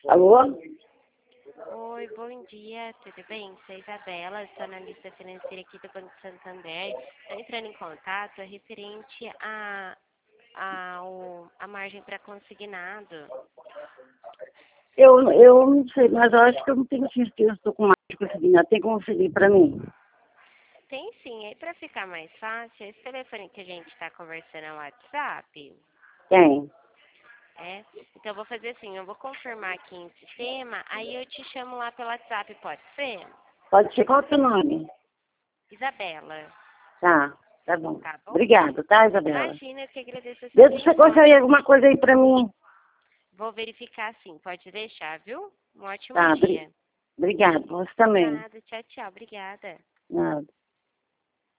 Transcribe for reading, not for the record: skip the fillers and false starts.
Alô? Oi, bom dia, tudo bem? Sou a Isabela, estou analista financeira aqui do Banco Santander. Estou entrando em contato referente a margem para consignado. Eu não sei, mas eu acho que eu não tenho certeza, estou com mais de conseguir. Tem como conseguir para mim? Tem sim, aí para ficar mais fácil, esse telefone que a gente está conversando é o WhatsApp. Tem. É? Então eu vou fazer assim, eu vou confirmar aqui em sistema, aí eu te chamo lá pelo WhatsApp, pode ser? Pode ser qual é o seu nome? Isabela, Tá bom. tá bom? Obrigado, tá, Isabela? Imagina, eu que agradeço a sua Vê se você atenção. consegue alguma coisa aí para mim. Vou verificar sim, pode deixar, viu? Um ótimo Tá, dia. obrigado. Você também. Nada, tchau, tchau, obrigada. Nada.